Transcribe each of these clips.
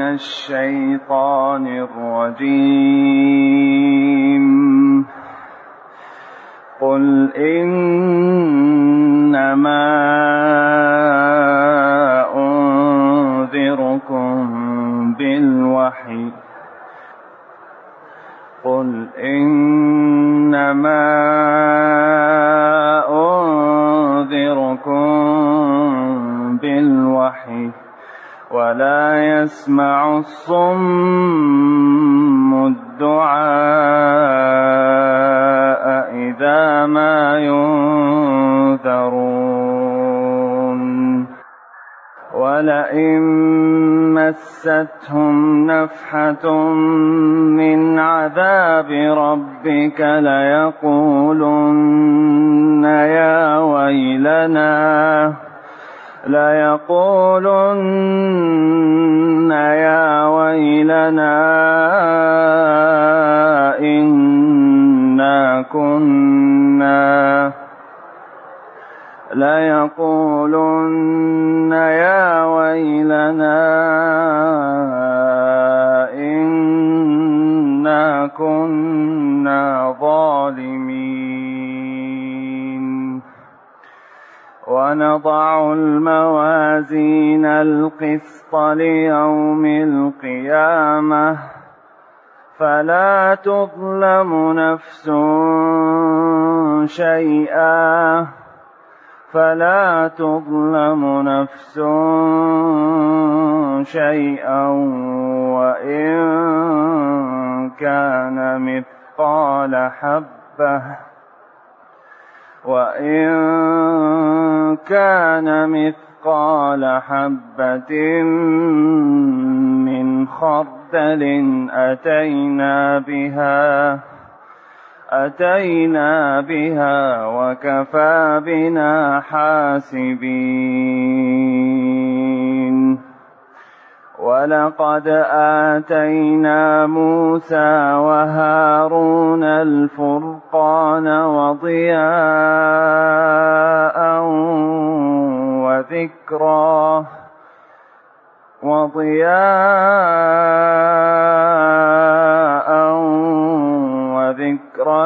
الشيطان الرجيم. قل إنما أنذركم بالوحي ولا يسمع الصم الدعاء إذا ما ينذرون. ولئن مستهم نفحة من عذاب ربك ليقولن يا ويلنا إنا كنا ظالمين. ونضع الموازين القسط ليوم القيامة فلا تظلم نفس شيئا وإن كان مثقال حبة من خردل أتينا بها وكفى بنا حاسبين. ولقد آتينا موسى وهارون الفرقان وضياء وذكرا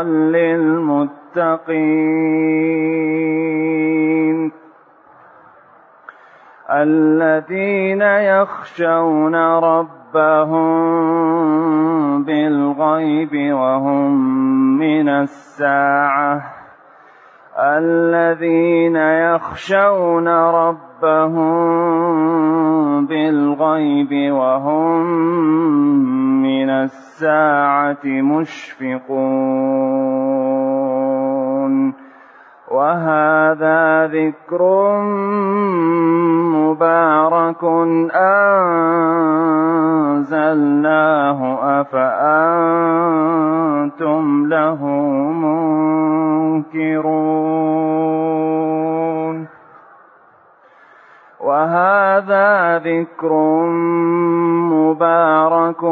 للمتقين الذين يخشون ربهم بالغيب وهم من الساعة مشفقون. وهذا ذكر مبارك أنزلناه أفأنتم له منكرون. وهذا ذكر مبارك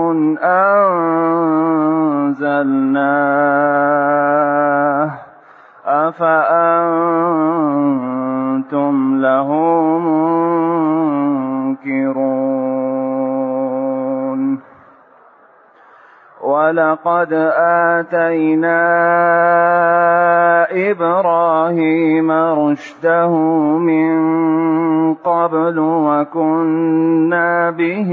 أنزلناه أفأنتم له منكرون. ولقد آتينا إبراهيم رشده من قبل وكنا به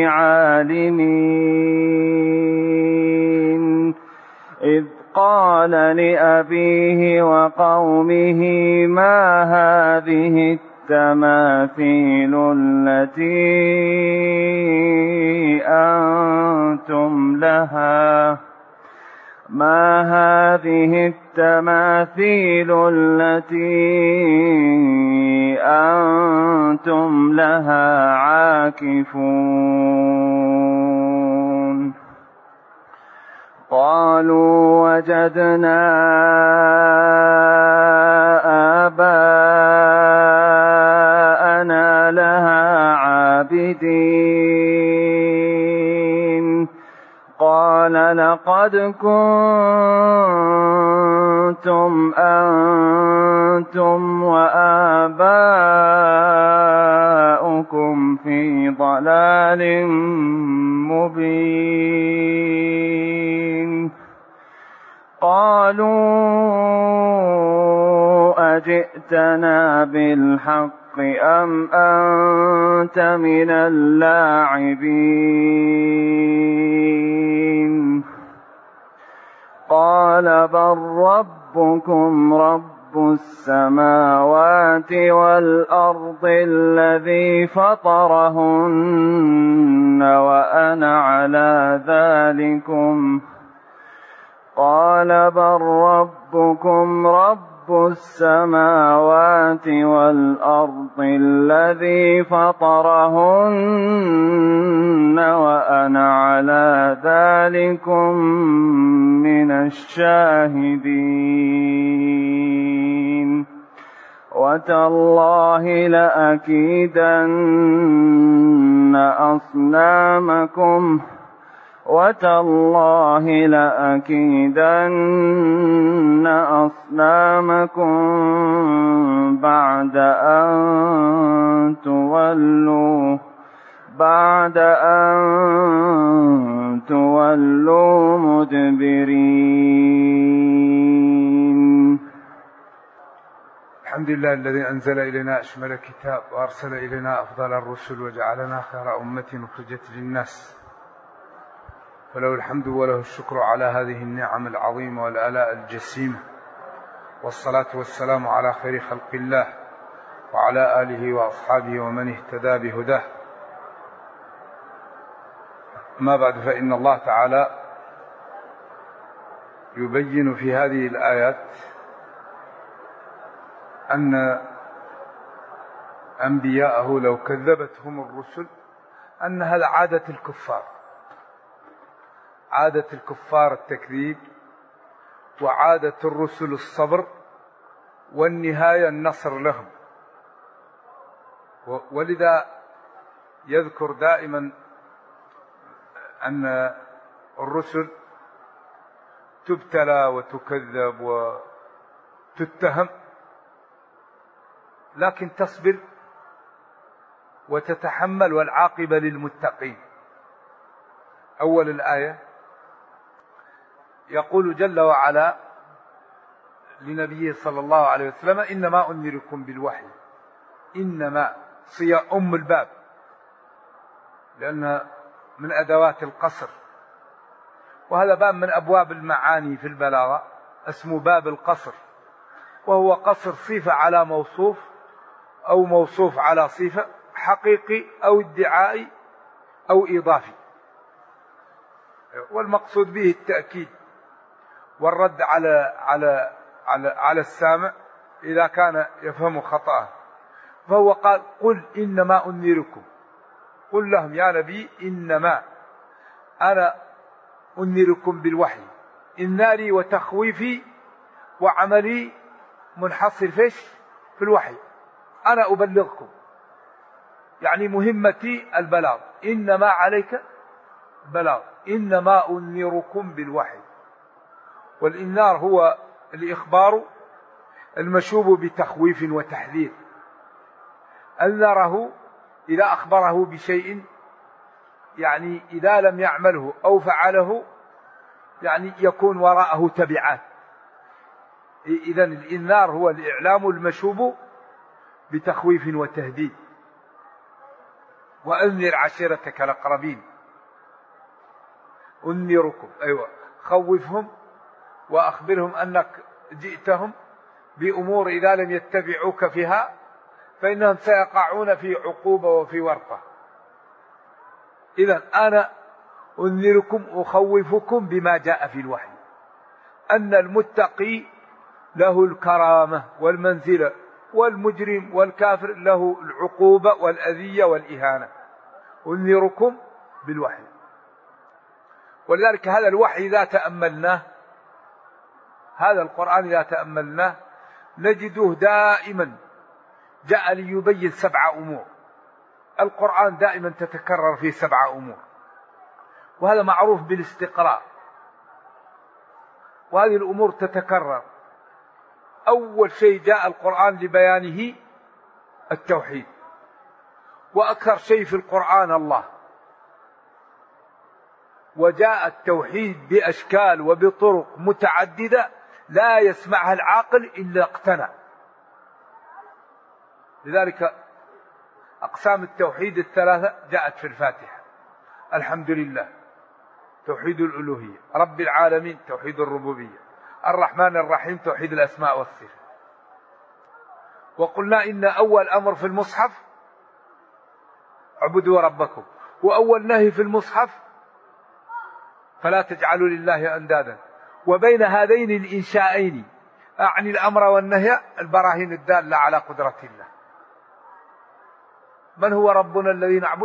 عالمين. إذ قال لأبيه وقومه ما هذه التماثيل التي أنتم لها عاكفون. قالوا وجدنا آباءنا لها عابدين. قال لقد كنتم أنتم وآباؤكم في ضلال مبين قالوا أجئتنا بالحق أم أنت من اللاعبين قال بل ربكم رب السماوات والأرض الذي فطرهن وأنا على ذلكم قال بل ربكم رب السماوات والأرض الذي فطرهن وأنا على ذلكم من الشاهدين وتالله لأكيدن أصنامكم بعد أن تولوا مدبرين. الحمد لله الذي أنزل إلينا أشمل الكتاب وأرسل إلينا أفضل الرسل وجعلنا خير أمة أخرجت للناس، فله الحمد وله الشكر على هذه النعم العظيمة والآلاء الجسيمة، والصلاة والسلام على خير خلق الله وعلى آله وأصحابه ومن اهتدى بهداه. ما بعد، فإن الله تعالى يبين في هذه الآيات أن أنبياءه لو كذبتهم الرسل أن هذا عادة الكفار التكذيب، وعادة الرسل الصبر، والنهاية النصر لهم. ولذا يذكر دائما أن الرسل تبتلى وتكذب وتتهم، لكن تصبر وتتحمل، والعاقبة للمتقين. أول الآية يقول جل وعلا لنبيه صلى الله عليه وسلم: إنما أنذركم بالوحي. إنما صيغة أم الباب، لأنها من أدوات القصر، وهذا باب من أبواب المعاني في البلاغة، اسمه باب القصر، وهو قصر صفة على موصوف أو موصوف على صفة، حقيقي أو ادعائي أو إضافي، والمقصود به التأكيد والرد على السامع إذا كان يفهم خطأه. فهو قال: قل إنما أنذركم، قل لهم يا نبي إنما أنا أنذركم بالوحي. إنذاري وتخويفي وعملي منحصر في الوحي، أنا أبلغكم، يعني مهمتي البلاغ، إنما عليك بلاغ، إنما أنذركم بالوحي. والإنذار هو الإخبار المشوب بتخويف وتحذير. أنذره إذا أخبره بشيء، يعني إذا لم يعمله أو فعله يعني يكون وراءه تبعات. إذن الإنذار هو الإعلام المشوب بتخويف وتهديد. وأنذر عشيرتك الأقربين، أنذركم، أيوة، خوفهم وأخبرهم أنك جئتهم بأمور إذا لم يتبعوك فيها فإنهم سيقعون في عقوبة وفي ورطة. إذن أنا أنذركم، أخوفكم بما جاء في الوحي، أن المتقي له الكرامة والمنزلة، والمجرم والكافر له العقوبة والأذية والإهانة. أنذركم بالوحي. ولذلك هذا الوحي إذا تأملناه، هذا القرآن إذا تأملناه نجده دائما جاء ليبين 7 أمور. القرآن دائما تتكرر فيه 7 أمور، وهذا معروف بالاستقراء، وهذه الأمور تتكرر. أول شيء جاء القرآن لبيانه التوحيد، وأكثر شيء في القرآن الله. وجاء التوحيد بأشكال وبطرق متعددة لا يسمعها العاقل إلا اقتنع. لذلك أقسام التوحيد الثلاثة جاءت في الفاتحة: الحمد لله توحيد الألوهية، رب العالمين توحيد الربوبية، الرحمن الرحيم توحيد الأسماء والصفات. وقلنا إن أول أمر في المصحف اعبدوا ربكم، وأول نهي في المصحف فلا تجعلوا لله أندادا. وبين هذين الإنشائين أعني الأمر والنهي البراهين الدالة على قدرة الله. من هو ربنا الذي نعبد؟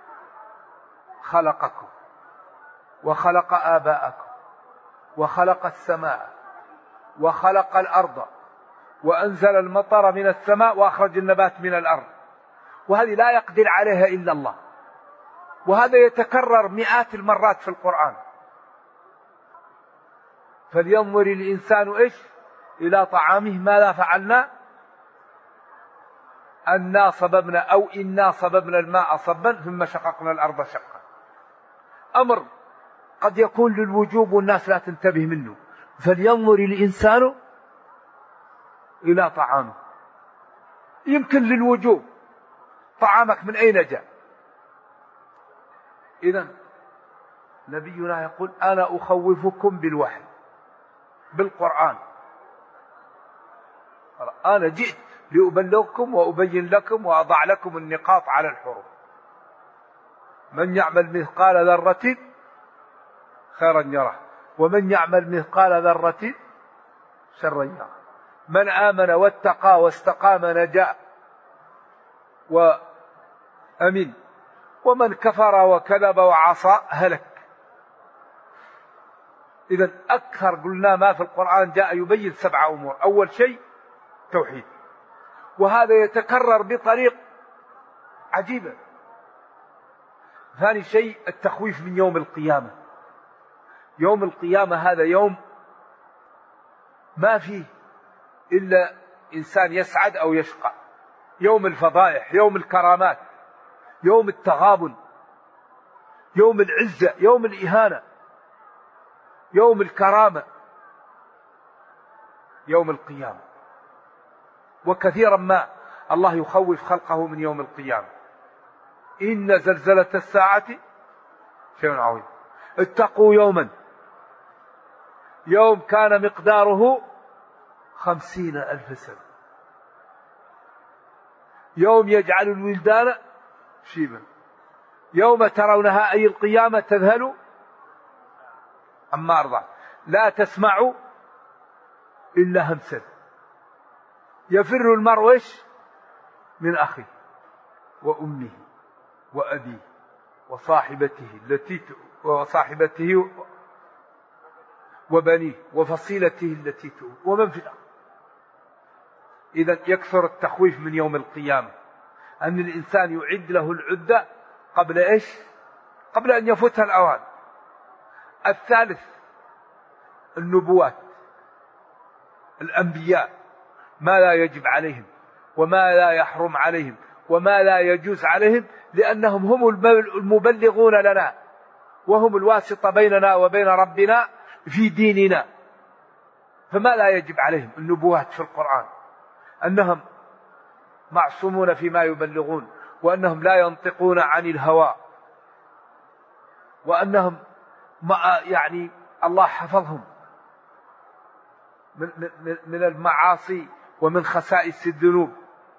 خلقكم وخلق آباءكم وخلق السماء وخلق الأرض وأنزل المطر من السماء وأخرج النبات من الأرض، وهذه لا يقدر عليها إلا الله. وهذا يتكرر مئات المرات في القرآن. فلينظر الإنسان إلى طعامه ماذا فعلنا أنا صببنا أو إنا صببنا الماء صبا ثم شققنا الأرض شقا. أمر قد يكون للوجوب والناس لا تنتبه منه. فلينظر الإنسان إلى طعامه، يمكن للوجوب، طعامك من أين جاء؟ إذن نبينا يقول أنا أخوفكم بالوحي بالقرآن، أنا جئت لأبلغكم وأبين لكم وأضع لكم النقاط على الحروف. من يعمل مثقال ذرة خيرا يره ومن يعمل مثقال ذرة شرا يره. من آمن واتقى واستقام نجا وأمن، ومن كفر وكذب وعصى هلك. إذن أكثر قلنا ما في القرآن جاء يبين 7 أمور. أول شيء توحيد، وهذا يتكرر بطريق عجيبة. ثاني شيء التخويف من يوم القيامة. يوم القيامة هذا يوم ما فيه إلا إنسان يسعد أو يشقى، يوم الفضائح، يوم الكرامات، يوم التغابن، يوم العزة، يوم الإهانة، يوم الكرامة، يوم القيامة. وكثيرا ما الله يخوف خلقه من يوم القيامة. إن زلزلة الساعة شيء عظيم. اتقوا يوما يوم كان مقداره 50,000 سنة، يوم يجعل الولدان شيبا، يوم ترونها أي القيامة تذهل عما أرضعت لا تسمع إلا همسا. يفر المرء من أخيه وأمه وأبيه وصاحبته وبنيه وفصيلته التي تؤوي ومن في الأرض. إذا يكثر التخويف من يوم القيامة، أن الإنسان يعد له العدة قبل قبل أن يفوتها الأوان. الثالث النبوات، الأنبياء، ما لا يجب عليهم وما لا يحرم عليهم وما لا يجوز عليهم، لأنهم هم المبلغون لنا وهم الواسطة بيننا وبين ربنا في ديننا. فما لا يجب عليهم النبوات في القرآن، أنهم معصومون فيما يبلغون، وأنهم لا ينطقون عن الهوى، وأنهم يعني الله حفظهم من المعاصي ومن خسائس الذنوب.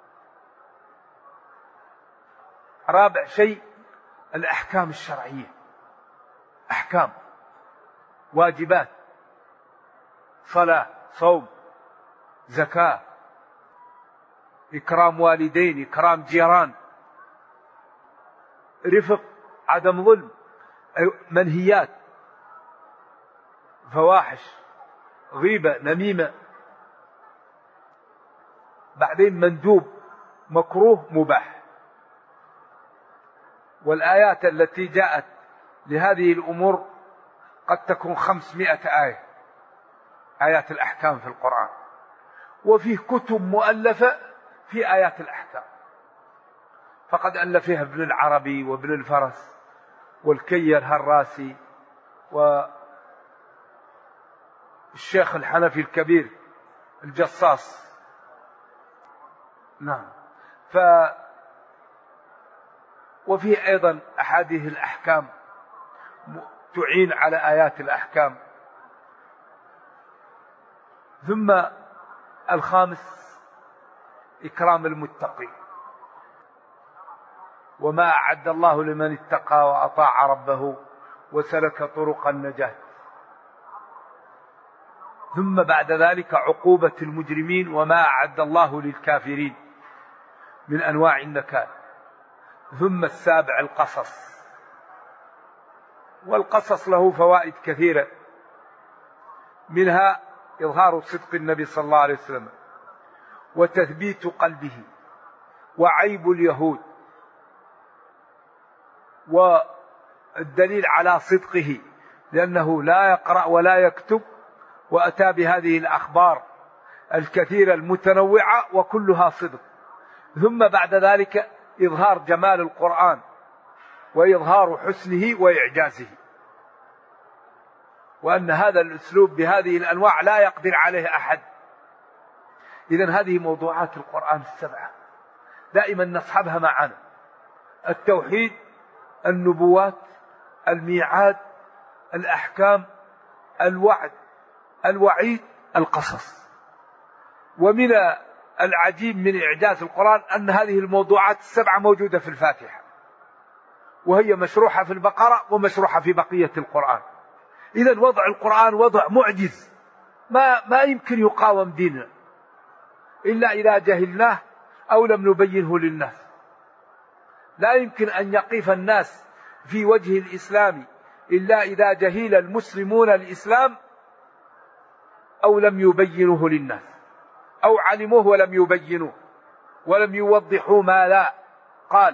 رابع شيء الأحكام الشرعية، أحكام واجبات، صلاة، صوم، زكاة، إكرام والدين، إكرام جيران، رفق، عدم ظلم، منهيات، فواحش، غيبة، نميمة، بعدين مندوب، مكروه، مباح. والآيات التي جاءت لهذه الأمور قد تكون 500 آية، آيات الأحكام في القرآن، وفيه كتب مؤلفة في آيات الأحكام. فقد ألفها ابن العربي وابن الفرس والكي الهراسي والشيخ الحنفي الكبير الجصاص. نعم. وفيه أيضا أحاديث الأحكام تعين على آيات الأحكام. ثم الخامس إكرام المتقين، وما أعد الله لمن اتقى وأطاع ربه وسلك طرق النجاة. ثم بعد ذلك عقوبة المجرمين وما أعد الله للكافرين من أنواع النكال. ثم السابع القصص، والقصص له فوائد كثيرة، منها إظهار صدق النبي صلى الله عليه وسلم وتثبيت قلبه وعيب اليهود، والدليل على صدقه لأنه لا يقرأ ولا يكتب، وأتى بهذه الأخبار الكثيرة المتنوعة وكلها صدق. ثم بعد ذلك إظهار جمال القرآن وإظهار حسنه وإعجازه، وأن هذا الأسلوب بهذه الأنواع لا يقدر عليه أحد. إذن هذه موضوعات القرآن السبعة دائما نصحبها معنا: التوحيد، النبوات، الميعاد، الأحكام، الوعد، الوعيد، القصص. ومن العجيب من إعجاز القرآن أن هذه الموضوعات السبعة موجودة في الفاتحة، وهي مشروحة في البقرة ومشروحة في بقية القرآن. إذن وضع القرآن وضع معجز، ما يمكن يقاوم ديننا إلا إذا جهلناه أو لم نبينه للناس. لا يمكن أن يقف الناس في وجه الإسلام إلا إذا جهل المسلمون الإسلام أو لم يبينوه للناس، أو علموه ولم يبينوه ولم يوضحوا ما لا قال،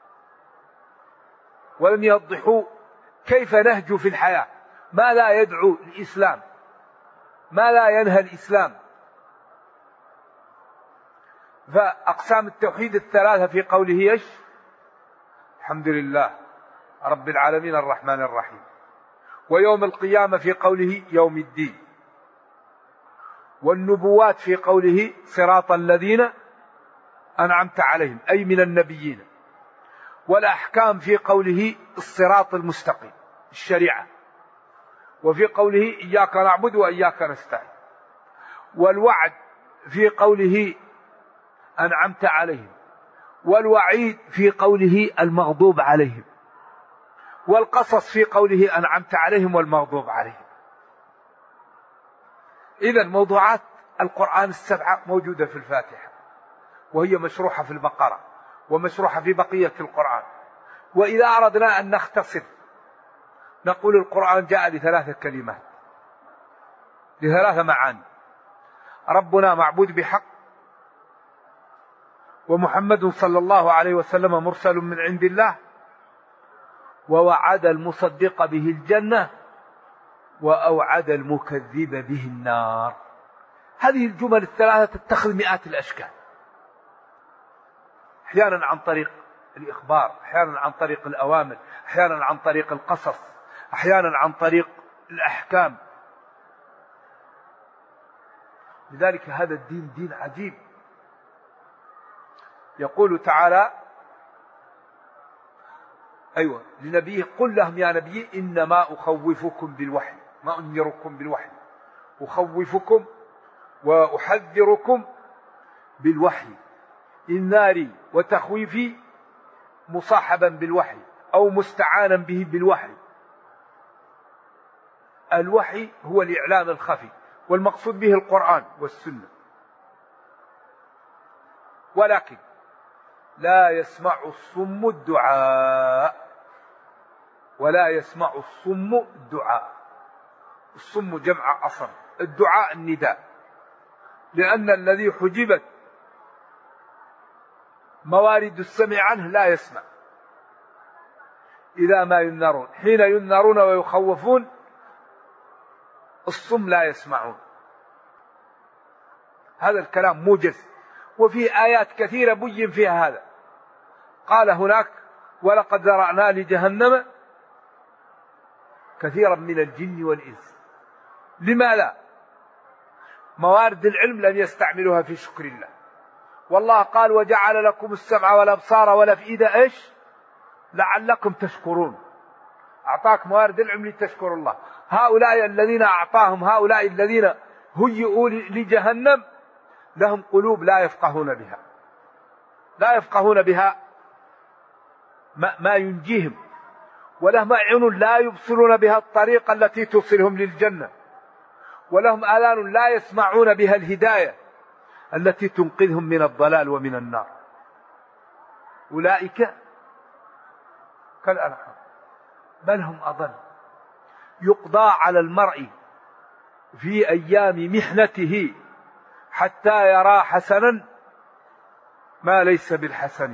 ولم يوضحوا كيف نهج في الحياة، ما لا يدعو الإسلام، ما لا ينهى الإسلام. فأقسام التوحيد الثلاثة في قوله إيش؟ الحمد لله رب العالمين الرحمن الرحيم. ويوم القيامة في قوله يوم الدين. والنبوات في قوله صراط الذين أنعمت عليهم أي من النبيين. والأحكام في قوله الصراط المستقيم الشريعة. وفي قوله إياك نعبد وإياك نستعين. والوعد في قوله أنعمت عليهم. والوعيد في قوله المغضوب عليهم. والقصص في قوله أنعمت عليهم والمغضوب عليهم. إذن موضوعات القرآن السبعة موجودة في الفاتحة، وهي مشروحة في البقرة ومشروحة في بقية القرآن. وإذا أردنا أن نختصر نقول القرآن جاء لثلاثة كلمات، لثلاثة معاني: ربنا معبود بحق، ومحمد صلى الله عليه وسلم مرسل من عند الله، ووعد المصدق به الجنة، وأوعد المكذب به النار. هذه الجمل الثلاثة تتخذ مئات الأشكال، أحيانا عن طريق الإخبار، أحيانا عن طريق الأوامر، أحيانا عن طريق القصص، أحيانا عن طريق الأحكام. لذلك هذا الدين دين عجيب. يقول تعالى لنبيه: قل لهم يا نبي إنما أخوفكم بالوحي، ما أنذركم بالوحي، أخوفكم وأحذركم بالوحي. إنذاري وتخويفي مصاحبا بالوحي أو مستعانا به بالوحي. الوحي هو الإعلام الخفي، والمقصود به القرآن والسنة. ولكن لا يسمع الصم الدعاء، ولا يسمع الصم الدعاء. الصم جمع أصم، الدعاء النداء، لأن الذي حجبت موارد السمع عنه لا يسمع. إذا ما ينذرون، حين ينذرون ويخوفون الصم لا يسمعون. هذا الكلام موجز، وفي آيات كثيرة بين فيها هذا. قال هناك ولقد ذرأنا لجهنم كثيرا من الجن والإنس. لما لا؟ موارد العلم لم يستعملوها في شكر الله. والله قال وجعل لكم السمع والأبصار والأفئدة إيش؟ لعلكم تشكرون. أعطاك موارد العلم لتشكر الله. هؤلاء الذين أعطاهم، هؤلاء الذين هيئوا لجهنم لهم قلوب لا يفقهون بها، لا يفقهون بها ما ينجيهم، ولهم أعين لا يبصرون بها الطريقة التي توصلهم للجنة، ولهم آذان لا يسمعون بها الهداية التي تنقذهم من الضلال ومن النار. أولئك كالأنعام بل هم أضل. يقضى على المرء في أيام محنته حتى يرى حسنا ما ليس بالحسن.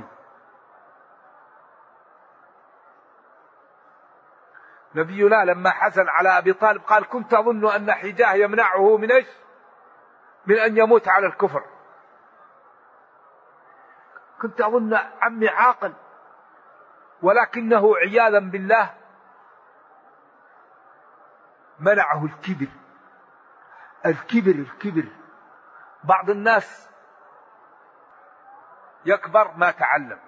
نبينا لما حزن على أبي طالب قال كنت أظن أن حجاه يمنعه من إيش؟ من أن يموت على الكفر. كنت أظن عمي عاقل، ولكنه عياذا بالله منعه الكبر. الكبر. بعض الناس يكبر ما تعلم،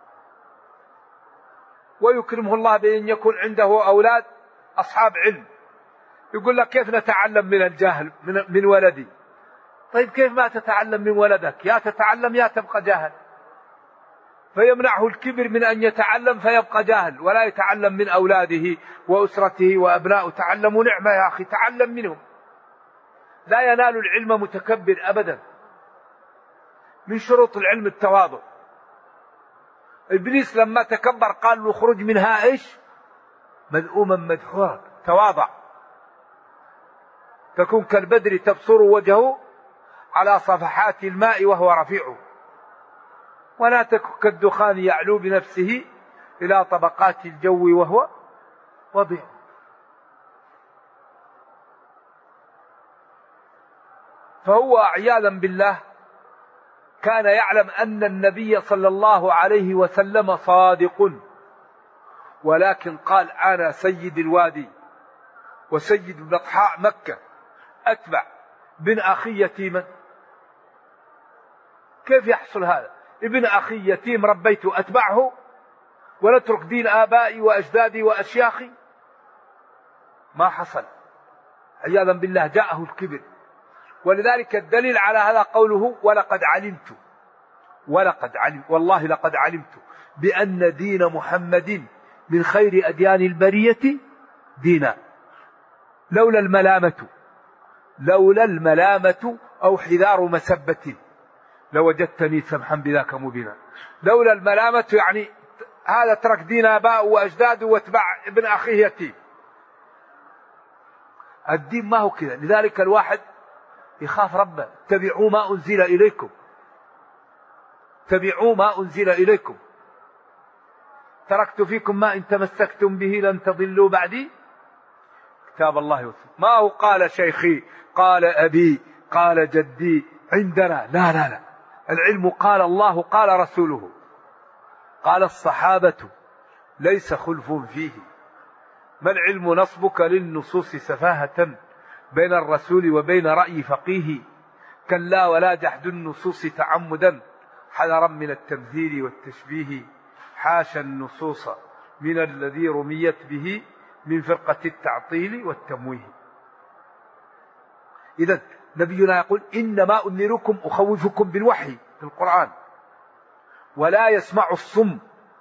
ويكرمه الله بأن يكون عنده أولاد أصحاب علم، يقول لك كيف نتعلم من الجاهل من ولدي؟ طيب كيف ما تتعلم من ولدك؟ يا تتعلم يا تبقى جاهل. فيمنعه الكبر من أن يتعلم فيبقى جاهل، ولا يتعلم من أولاده وأسرته وأبنائه. تعلموا نعمة يا أخي، تعلم منهم. لا ينال العلم متكبر أبدا. من شروط العلم التواضع. إبليس لما تكبر قال له اخرج منها إيش؟ مذءوما مدحورا. تواضع. تكون كالبدر تبصر وجهه على صفحات الماء وهو رفيع، ولا تكن كالدخان يعلو بنفسه إلى طبقات الجو وهو وضيع. فهو عياذا بالله كان يعلم أن النبي صلى الله عليه وسلم صادق، ولكن قال أنا سيد الوادي وسيد بطحاء مكة أتبع ابن أخي يتيما. كيف يحصل هذا؟ ابن أخي يتيم ربيته أتبعه ونترك دين آبائي وأجدادي وأشياخي؟ ما حصل. عياذا بالله جاءه الكبر. ولذلك الدليل على هذا قوله ولقد علمت والله لقد علمت بأن دين محمد من خير أديان البرية دينا. لولا الملامة أو حذار مسبة لوجدتني سمحا بذاك مبينا. لولا الملامة يعني هذا ترك دين آباء وأجداده واتبع ابن أخيه يتيم. الدين ما هو كذا. لذلك الواحد يخاف ربه. اتبعوا ما أنزل إليكم. تركت فيكم ما إن تمسكتم به لن تضلوا بعدي كتاب الله وسنة. ما هو قال شيخي قال أبي قال جدي عندنا، لا. العلم قال الله قال رسوله قال الصحابة ليس خلف فيه. ما العلم نصبك للنصوص سفاهة بين الرسول وبين رأي فقيه. كلا ولا جحد النصوص تعمدا حذرا من التمثيل والتشبيه. حاشا النصوص من الذي رميت به من فرقة التعطيل والتمويه. إذن نبينا يقول إنما أنذركم أخوفكم بالوحي في القرآن. ولا يسمع الصم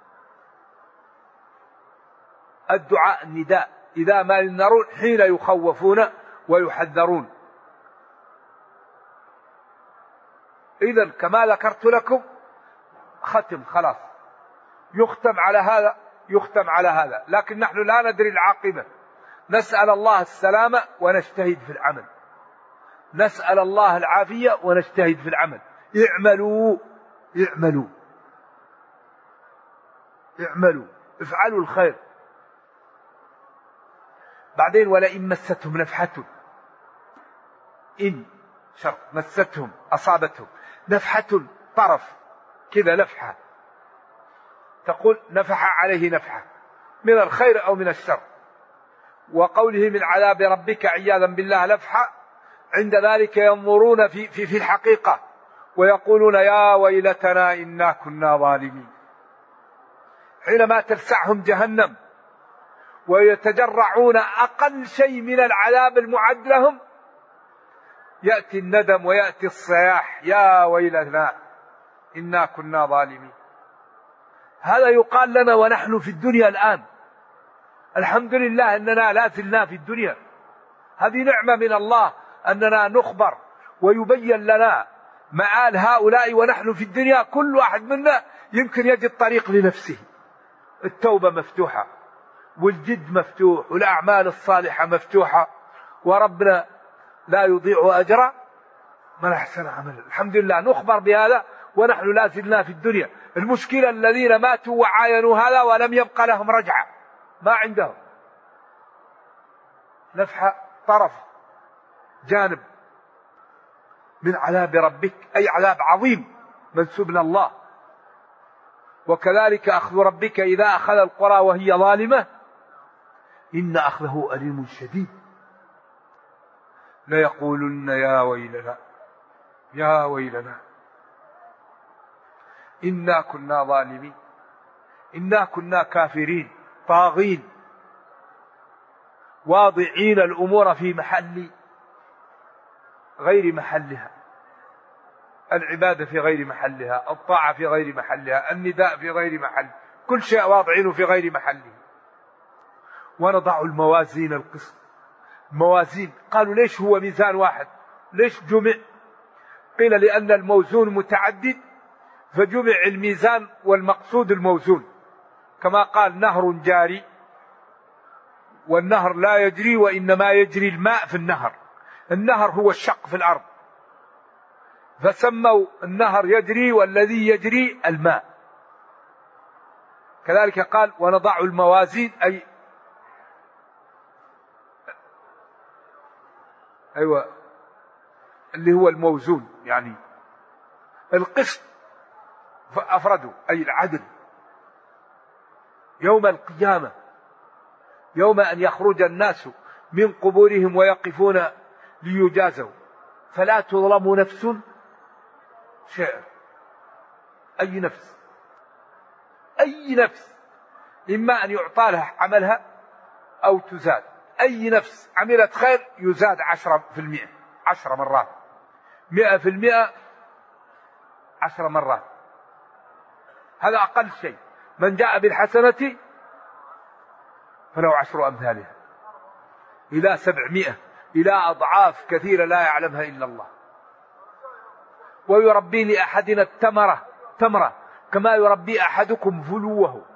الدعاء النداء إذا ما ينذرون حين يخوفون ويحذرون. إذن كما ذكرت لكم ختم خلاص، يختم على هذا، لكن نحن لا ندري العاقبة. نسأل الله السلامة ونجتهد في العمل، نسأل الله العافية ونجتهد في العمل. اعملوا افعلوا الخير. بعدين ولئن مستهم نفحة، إن شرط مستهم أصابتهم نفحة طرف كذا لفحة تقول نفح عليه نفحة من الخير أو من الشر. وقوله من عذاب ربك عياذا بالله لفحة، عند ذلك ينظرون في الحقيقة ويقولون يا ويلتنا إنا كنا ظالمين. حينما تلسعهم جهنم ويتجرعون أقل شيء من العذاب المعد لهم، يأتي الندم ويأتي الصياح يا ويلتنا إنا كنا ظالمين. هذا يقال لنا ونحن في الدنيا الآن. الحمد لله أننا لا زلنا في الدنيا، هذه نعمة من الله أننا نخبر ويبين لنا مآل هؤلاء ونحن في الدنيا. كل واحد منا يمكن يجد طريق لنفسه، التوبة مفتوحة والجد مفتوح والأعمال الصالحة مفتوحة، وربنا لا يضيع أجر من أحسن عملا. الحمد لله نخبر بهذا ونحن لا زلنا في الدنيا. المشكلة الذين ماتوا وعاينوا هذا ولم يبقى لهم رجعة، ما عندهم نفحة طرف جانب من عذاب ربك، أي عذاب عظيم منسوب لله. وكذلك أخذ ربك إذا أخذ القرى وهي ظالمة إن أخذه أليم شديد. ليقولن يا ويلنا يا ويلنا إنا كنا ظالمين، إنا كنا كافرين طاغين واضعين الأمور في محل غير محلها، العبادة في غير محلها، الطاعة في غير محلها، النداء في غير محل، كل شيء واضعينه في غير محله. ونضع الموازين القسط. موازين قالوا ليش هو ميزان واحد، ليش جمع؟ قيل لأن الموزون متعدد فجمع الميزان والمقصود الموزون. كما قال نهر جاري، والنهر لا يجري وإنما يجري الماء في النهر. النهر هو الشق في الأرض فسموا النهر يجري والذي يجري الماء. كذلك قال ونضع الموازين، أيوة اللي هو الموزون يعني القسط فأفردوا، أي العدل. يوم القيامة يوم أن يخرج الناس من قبورهم ويقفون ليجازوا فلا تظلم نفس شيئا. أي نفس، أي نفس، إما أن يعطى لها عملها أو تزاد. أي نفس عملت خير يزاد 10%، 10 مرات، 100%، 10 مرات. هذا أقل شيء. من جاء بالحسنة فله 10 أمثالها إلى 700، إلى أضعاف كثيرة لا يعلمها إلا الله. ويربي لأحدنا التمرة تمرة كما يربي أحدكم فلوه،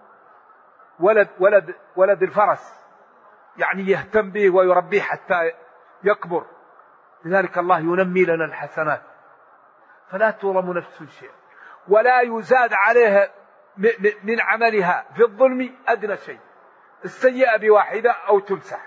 ولد الفرس، يعني يهتم به ويربيه حتى يكبر. لذلك الله ينمي لنا الحسنات فلا تظلم نفس شيء، ولا يزاد عليها من عملها في الظلم أدنى شيء. السيئة بواحدة أو تمسح.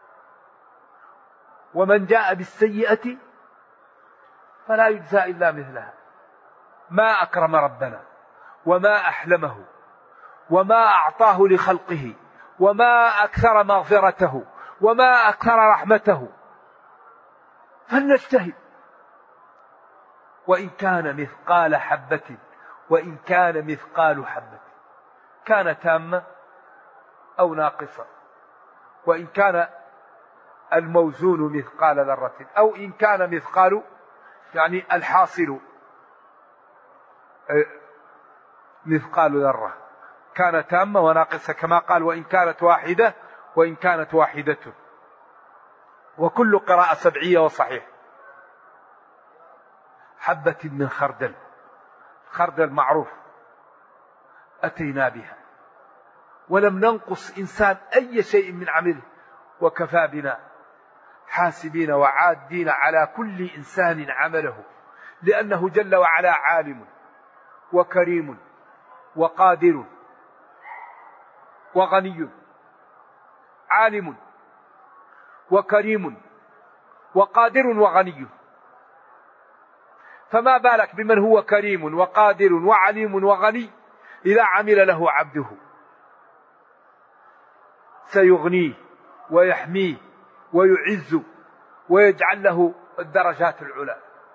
ومن جاء بالسيئة فلا يجزى إلا مثلها. ما أكرم ربنا وما أحلمه وما أعطاه لخلقه وما أكثر مغفرته وما أكثر رحمته. فلنجتهد وإن كان مثقال حبة، وإن كان مثقال حبة كان تامة أو ناقصة، وإن كان الموزون مثقال ذرة، أو إن كان مثقال يعني الحاصل مثقال ذرة كان تامة وناقصة، كما قال وإن كانت واحدة وإن كانت واحدة. وكل قراءة سبعية وصحيح. حبة من خردل، خردل معروف، أتينا بها ولم ننقص إنسان أي شيء من عمله، وكفى بنا حاسبين وعادين على كل إنسان عمله، لأنه جل وعلا عالم وكريم وقادر وغني. عالم وكريم وقادر وغني، فما بالك بمن هو كريم وقادر وعليم وغني إذا عمل له عبده سيغنيه ويحميه ويعز ويجعل له الدرجات العلى.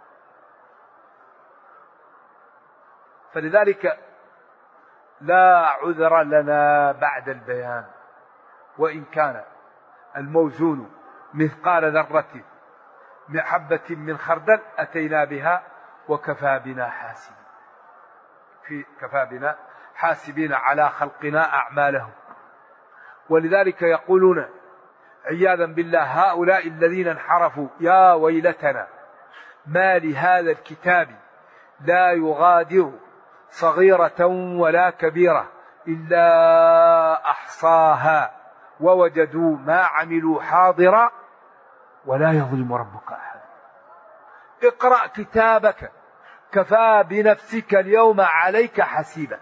فلذلك لا عذر لنا بعد البيان، وإن كان الموزون مثقال ذرة حبة من خردل أتينا بها وكفى بنا حاسبين. كفى بنا حاسبين على خلقنا أعمالهم. ولذلك يقولون عياذا بالله هؤلاء الذين انحرفوا يا ويلتنا ما لهذا الكتاب لا يغادر صغيرة ولا كبيرة إلا أحصاها ووجدوا ما عملوا حاضرا ولا يظلم ربك أحد. اقرأ كتابك كفى بنفسك اليوم عليك حسيبا.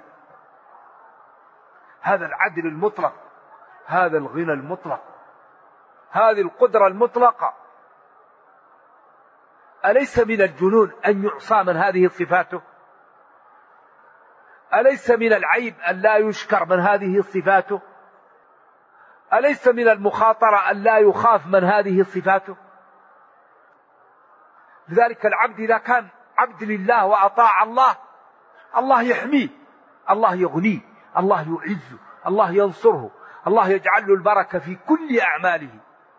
هذا العدل المطلق، هذا الغنى المطلق، هذه القدرة المطلقة. أليس من الجنون أن يعصى من هذه صفاته؟ أليس من العيب أن لا يشكر من هذه صفاته؟ أليس من المخاطرة أن لا يخاف من هذه صفاته؟ لذلك العبد إذا كان عبد لله وأطاع الله، الله يحميه، الله يغنيه، الله يعزه، الله ينصره، الله يجعل له البركة في كل أعماله.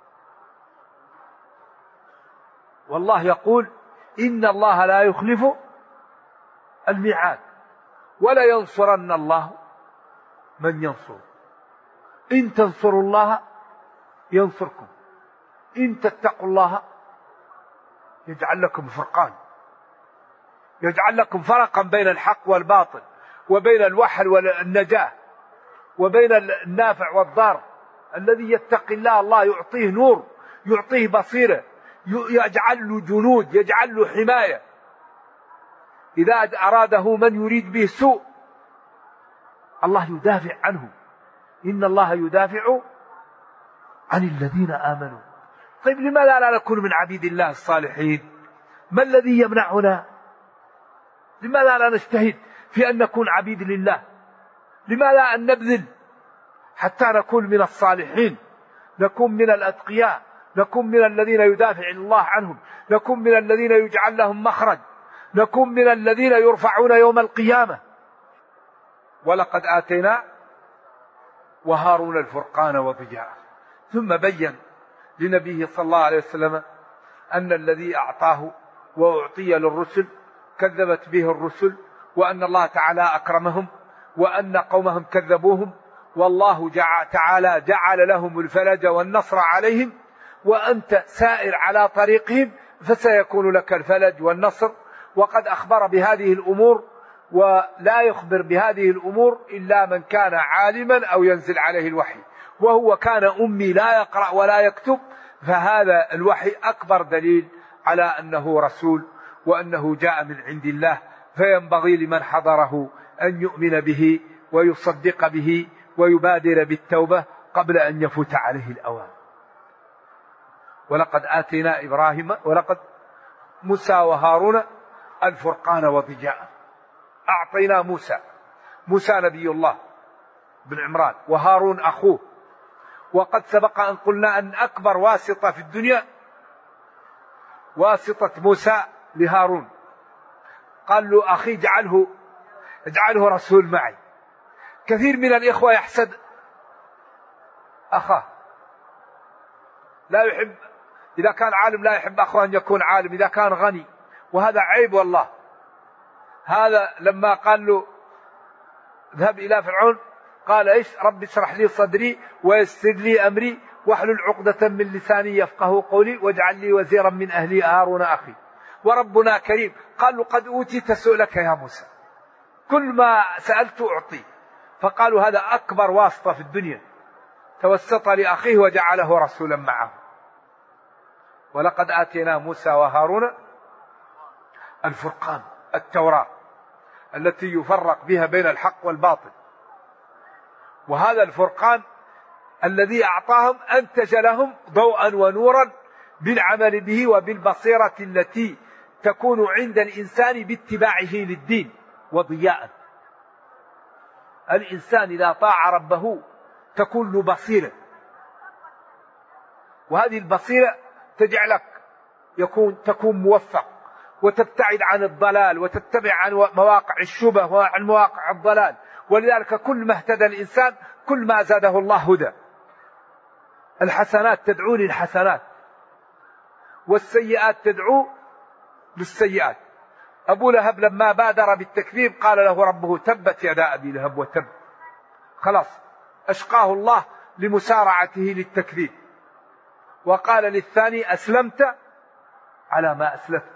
والله يقول إن الله لا يخلف الميعاد ولا ينصرن الله من ينصر. إن تنصروا الله ينصركم، إن تتقوا الله يجعل لكم فرقان، يجعل لكم فرقا بين الحق والباطل، وبين الوحل والنجاة، وبين النافع والضار. الذي يتقي الله الله يعطيه نور، يعطيه بصيرة، يجعل له جنود، يجعل له حماية. إذا أراده من يريد به سوء الله يدافع عنه. إن الله يدافع عن الذين آمنوا. طيب لماذا لا نكون من عبيد الله الصالحين؟ ما الذي يمنعنا؟ لماذا لا نجتهد في أن نكون عبيد لله؟ لماذا أن نبذل حتى نكون من الصالحين، نكون من الأتقياء، نكون من الذين يدافع الله عنهم، نكون من الذين يجعل لهم مخرج، نكون من الذين يرفعون يوم القيامة. ولقد آتينا وهارون الفرقان وضياء. ثم بين لنبيه صلى الله عليه وسلم أن الذي أعطاه وأعطي للرسل كذبت به الرسل، وأن الله تعالى أكرمهم، وأن قومهم كذبوهم، والله تعالى جعل لهم الفلج والنصر عليهم، وأنت سائر على طريقهم فسيكون لك الفلج والنصر. وقد أخبر بهذه الأمور، ولا يخبر بهذه الأمور إلا من كان عالما أو ينزل عليه الوحي، وهو كان أمي لا يقرأ ولا يكتب، فهذا الوحي أكبر دليل على أنه رسول وأنه جاء من عند الله. فينبغي لمن حضره أن يؤمن به ويصدق به ويبادر بالتوبة قبل أن يفوت عليه الأوان. ولقد آتينا إبراهيم ولقد موسى وهارون الفرقان وضياء. أعطينا موسى نبي الله بن عمران، وهارون أخوه. وقد سبق أن قلنا أن أكبر واسطة في الدنيا واسطة موسى لهارون. قال له أخي اجعله رسول معي. كثير من الإخوة يحسد أخاه، لا يحب، إذا كان عالم لا يحب أخوه أن يكون عالم، إذا كان غني، وهذا عيب والله. هذا لما قال له اذهب إلى فرعون قال إيش؟ رب اشرح لي صدري ويسر لي أمري واحلل عقدة من لساني يفقه قولي واجعل لي وزيرا من أهلي هارون أخي وربنا كريم. قال له قد أوتيت سؤلك يا موسى، كل ما سألت أعطي. فقالوا هذا أكبر واسطة في الدنيا، توسط لأخيه وجعله رسولا معه. ولقد آتينا موسى وهارون الفرقان، التوراة التي يفرق بها بين الحق والباطل. وهذا الفرقان الذي أعطاهم أنتج لهم ضوءا ونورا بالعمل به وبالبصيرة التي تكون عند الإنسان باتباعه للدين، وضياء. الإنسان إذا طاع ربه تكون له بصيرة، وهذه البصيرة تجعلك تكون موفق وتبتعد عن الضلال وتتبع عن مواقع الشبه وعن مواقع الضلال. ولذلك كل ما اهتدى الإنسان كل ما زاده الله هدى. الحسنات تدعو للحسنات والسيئات تدعو للسيئات. أبو لهب لما بادر بالتكذيب قال له ربه تبت يدا أبي لهب وتب، خلاص أشقاه الله لمسارعته للتكذيب. وقال للثاني أسلمت على ما أسلفت.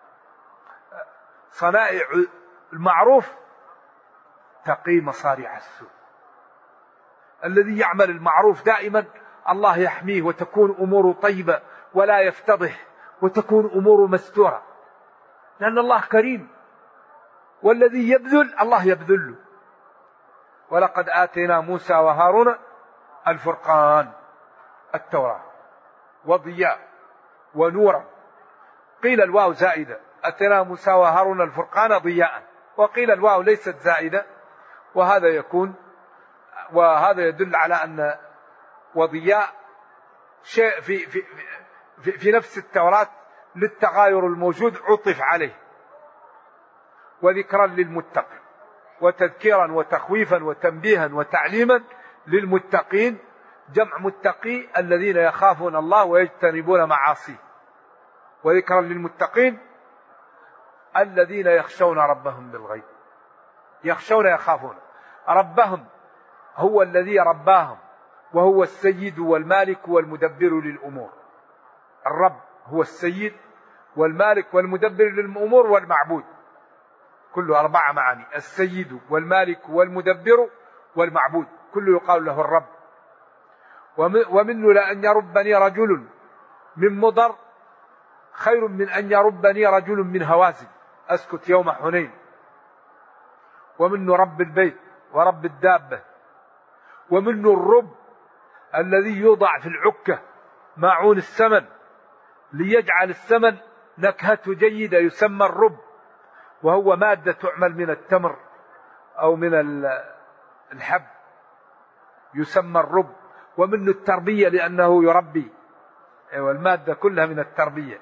صنائع المعروف تقي مصارع السوء. الذي يعمل المعروف دائما الله يحميه وتكون أموره طيبة ولا يفتضح وتكون أموره مستورة، لأن الله كريم، والذي يبذل الله يبذله. ولقد آتينا موسى وهارون الفرقان، التوراة، وضياء ونورا. قيل الواو زائدة، آتينا موسى وهارون الفرقان ضياء، وقيل الواو ليست زائدة، وهذا يدل على أن وضياء شيء في نفس التوراة للتغاير الموجود عطف عليه. وذكرا للمتقين وتذكيرا وتخويفا وتنبيها وتعليما للمتقين، جمع متقي الذين يخافون الله ويجتنبون معاصيه. وذكرا للمتقين الذين يخشون ربهم بالغيب، يخافون ربهم، هو الذي رباهم، وهو السيد والمالك والمدبر للأمور. الرب هو السيد والمالك والمدبر للأمور والمعبود، كله 4 معاني: السيد والمالك والمدبر والمعبود، كله يقال له الرب. ومنه لأن يربني رجل من مضر خير من أن يربني رجل من هوازن أسكت يوم حنين. ومنه رب البيت ورب الدابة. ومنه الرب الذي يوضع في العكة ماعون السمن ليجعل السمن نكهته جيدة، يسمى الرب، وهو مادة تعمل من التمر أو من الحب، يسمى الرب. ومنه التربية لأنه يربي، والمادة كلها من التربية.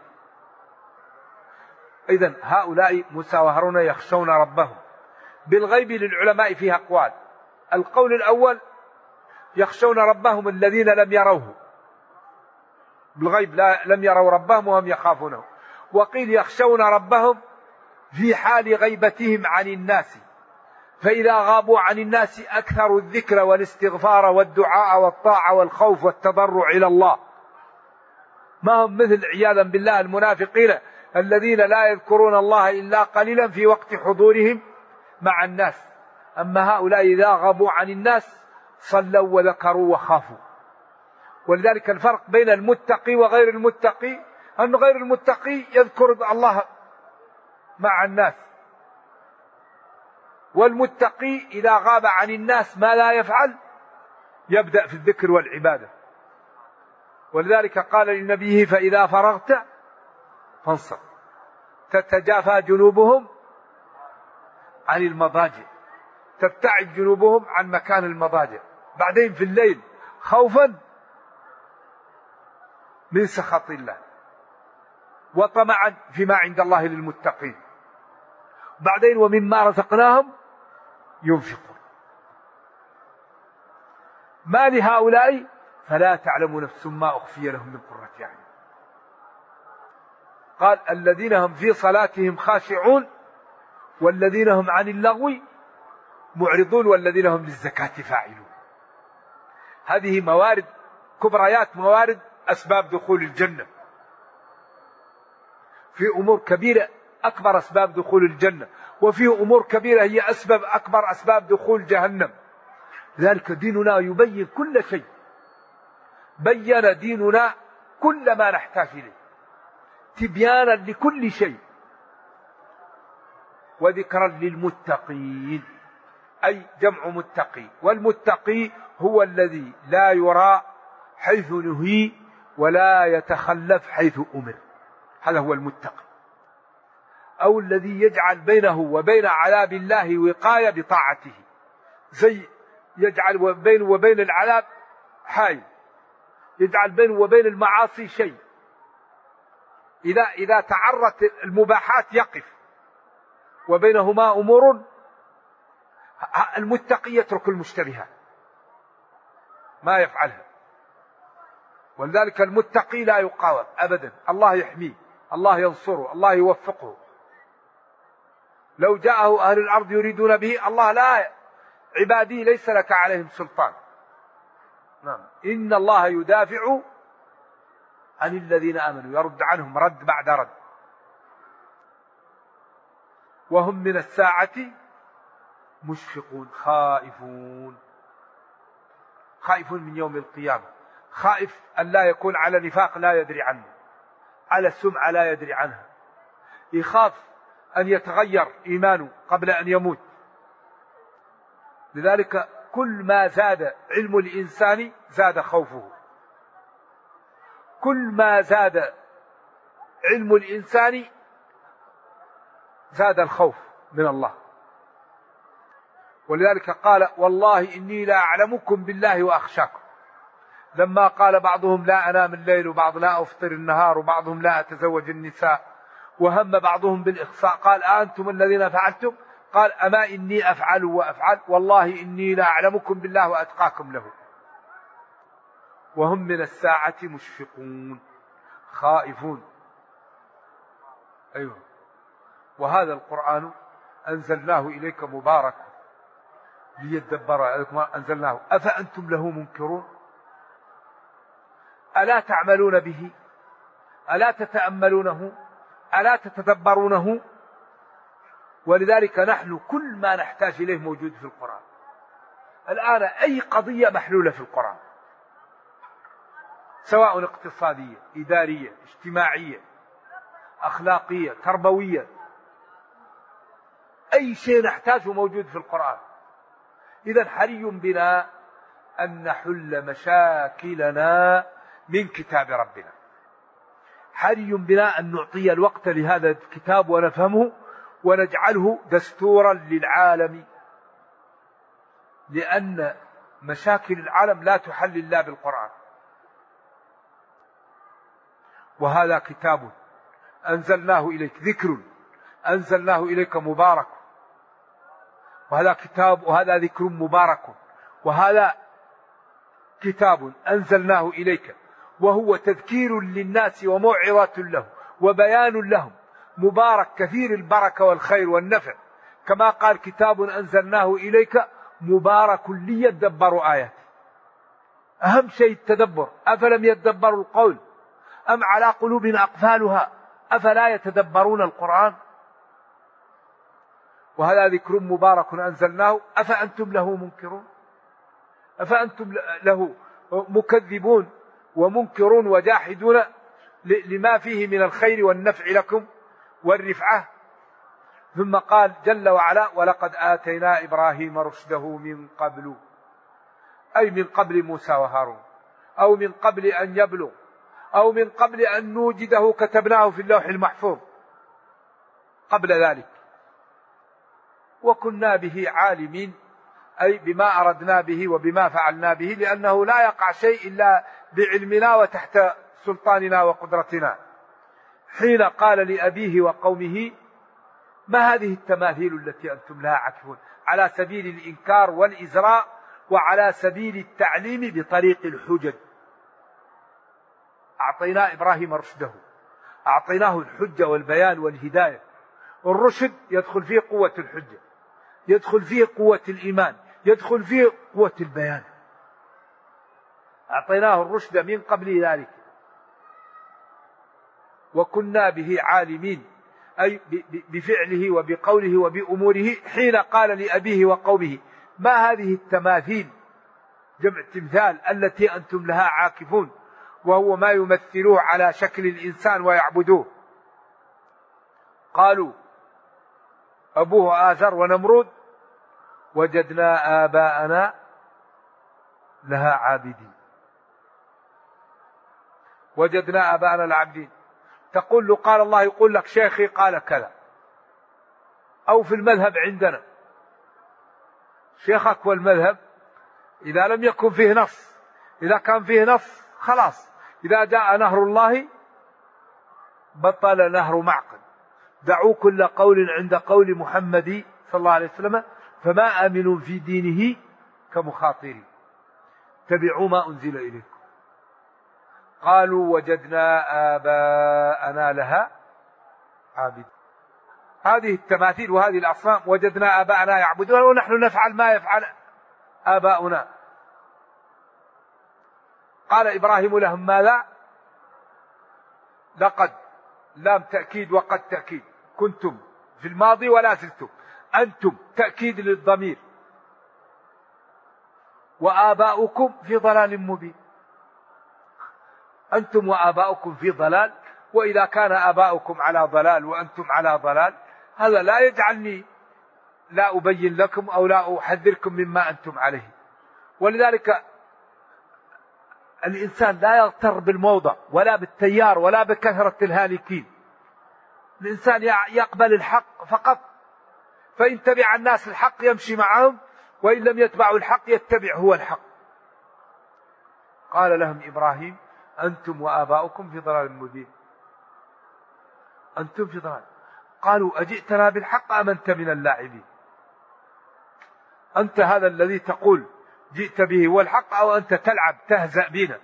إذن هؤلاء موسى وهارون يخشون ربهم بالغيب. للعلماء فيها أقوال. القول الأول يخشون ربهم الذين لم يروه بالغيب، لم يروا ربهم وهم يخافونه. وقيل يخشون ربهم في حال غيبتهم عن الناس، فإذا غابوا عن الناس أكثروا الذكر والاستغفار والدعاء والطاعة والخوف والتضرع إلى الله. ما هم مثل عياذا بالله المنافقين الذين لا يذكرون الله إلا قليلا في وقت حضورهم مع الناس. أما هؤلاء إذا غابوا عن الناس صلوا وذكروا وخافوا. ولذلك الفرق بين المتقي وغير المتقي أن غير المتقي يذكر الله مع الناس، والمتقي إذا غاب عن الناس ما لا يفعل يبدأ في الذكر والعبادة. ولذلك قال لنبيه فإذا فرغت فانصب. تتجافى جنوبهم عن المضاجع، تبتعد جنوبهم عن مكان المضاجع. بعدين في الليل خوفا من سخط الله وطمعا فيما عند الله للمتقين. بعدين ومما رزقناهم ينفقون. ما لهؤلاء فلا تعلم نفس ما أخفي لهم من قرة أعين. قال الذين هم في صلاتهم خاشعون والذين هم عن اللغو معرضون والذين هم للزكاة فاعلون. هذه موارد كبريات، موارد أسباب دخول الجنة. في أمور كبيرة أكبر أسباب دخول الجنة، وفي أمور كبيرة هي أكبر أسباب دخول جهنم. ذلك ديننا يبين كل شيء، بين ديننا كل ما نحتاج إليه تبيانا لكل شيء. وذكرا للمتقين، أي جمع متقي. والمتقي هو الذي لا يرى حيث نهي ولا يتخلف حيث أمر، هذا هو المتقي. أو الذي يجعل بينه وبين عذاب الله وقاية بطاعته، زي يجعل بينه وبين العذاب حائل، يجعل بينه وبين المعاصي شيء. إذا تعرت المباحات يقف، وبينهما أمور. المتقي يترك المشتبهات ما يفعلها، ولذلك المتقي لا يقاوم أبدا، الله يحميه، الله ينصره، الله يوفقه. لو جاءه أهل الأرض يريدون به، الله لا، عبادي ليس لك عليهم سلطان. نعم. إن الله يدافع عن الذين آمنوا، يرد عنهم رد بعد رد. وهم من الساعة مشفقون، خائفون من يوم القيامة، خائف أن لا يكون على نفاق لا يدري عنه، على سمعة لا يدري عنها، يخاف أن يتغير إيمانه قبل أن يموت. لذلك كل ما زاد علم الإنسان زاد خوفه، كل ما زاد علم الإنسان زاد الخوف من الله. ولذلك قال والله إني لا أعلمكم بالله وأخشاكم. لما قال بعضهم لا أنام الليل، وبعض لا أفطر النهار، وبعضهم لا أتزوج النساء، وهم بعضهم بالإخصاء، قال أنتم الذين فعلتم؟ قال أما إني أفعل وأفعل، والله إني لا أعلمكم بالله وأتقاكم له. وهم من الساعة مشفقون، خائفون. أيوه. وهذا القرآن أنزلناه إليك مبارك ليدبر أنزلناه أفأنتم له منكرون. ألا تعملون به؟ ألا تتأملونه؟ ألا تتدبرونه؟ ولذلك نحن كل ما نحتاج إليه موجود في القرآن. الآن أي قضية محلولة في القرآن، سواء اقتصادية، إدارية، اجتماعية، أخلاقية، تربوية، أي شيء نحتاجه موجود في القرآن. إذن حري بنا أن نحل مشاكلنا من كتاب ربنا، حري بنا أن نعطي الوقت لهذا الكتاب ونفهمه ونجعله دستورا للعالم، لأن مشاكل العالم لا تحل إلا بالقرآن. وهذا كتاب أنزلناه إليك، ذكر أنزلناه إليك مبارك. وهذا كتاب، وهذا ذكر مبارك، وهذا كتاب أنزلناه إليك، وهو تذكير للناس وموعظة له وبيان لهم، مبارك كثير البركة والخير والنفع. كما قال كتاب أنزلناه إليك مبارك ليدبروا آياته. أهم شيء التدبر. أفلم يدبروا القول أم على قلوب أقفالها أفلا يتدبرون القرآن. وهذا ذكر مبارك أنزلناه أفأنتم له منكرون، أفأنتم له مكذبون ومنكرون وجاحدون لما فيه من الخير والنفع لكم والرفعة. ثم قال جل وعلا ولقد آتينا إبراهيم رشده من قبل، أي من قبل موسى وهارون، أو من قبل أن يبلغ، أو من قبل أن نوجده كتبناه في اللوح المحفوظ قبل ذلك. وكنا به عالمين، أي بما أردنا به وبما فعلنا به، لأنه لا يقع شيء إلا بعلمنا وتحت سلطاننا وقدرتنا. حين قال لأبيه وقومه ما هذه التماثيل التي أنتم لها عاكفون، على سبيل الإنكار والإزراء وعلى سبيل التعليم بطريق الحجج. أعطينا إبراهيم رشده، أعطيناه الحجة والبيان والهداية. الرشد يدخل فيه قوة الحجة، يدخل فيه قوة الإيمان، يدخل فيه قوة البيان. أعطيناه الرشد من قبل ذلك. وكنا به عالمين، أي بفعله وبقوله وبأموره. حين قال لأبيه وقومه ما هذه التماثيل، جمع تمثال، التي أنتم لها عاكفون، وهو ما يمثلوه على شكل الإنسان ويعبدوه. قالوا أبوه آزر ونمرود وجدنا آباءنا لها عابدين، وجدنا آباءنا العابدين. تقول له قال الله، يقول لك شيخي قال كذا، أو في المذهب عندنا. شيخك والمذهب إذا لم يكن فيه نص، إذا كان فيه نص خلاص، إذا جاء نهر الله بطل نهر معقل. دعوا كل قول عند قول محمد صلى الله عليه وسلم، فما آمن في دينه كمخاطر، تبعوا ما أنزل إليكم. قالوا وجدنا آباءنا لها عابدين. هذه التماثيل وهذه الأصنام وجدنا آباءنا يعبدون ونحن نفعل ما يفعل آباؤنا. قال إبراهيم لهم ماذا؟ لقد، لام تأكيد وقد تأكيد، كنتم في الماضي ولا زلتم، أنتم تأكيد للضمير، وآباؤكم في ضلال مبين. أنتم وآباؤكم في ضلال، وإذا كان آباؤكم على ضلال وأنتم على ضلال هذا لا يجعلني لا أبين لكم أو لا أحذركم مما أنتم عليه. ولذلك الإنسان لا يغتر بالموضع ولا بالتيار ولا بكثرة الهالكين. الإنسان يقبل الحق فقط، فإن تبع الناس الحق يمشي معهم، وإن لم يتبعوا الحق يتبع هو الحق. قال لهم إبراهيم أنتم وآباؤكم في ضلال مبين. أنتم في ضلال. قالوا أجئتنا بالحق أم أنت من اللاعبين؟ أنت هذا الذي تقول جئت به هو الحق، أو أنت تلعب تهزأ بنا،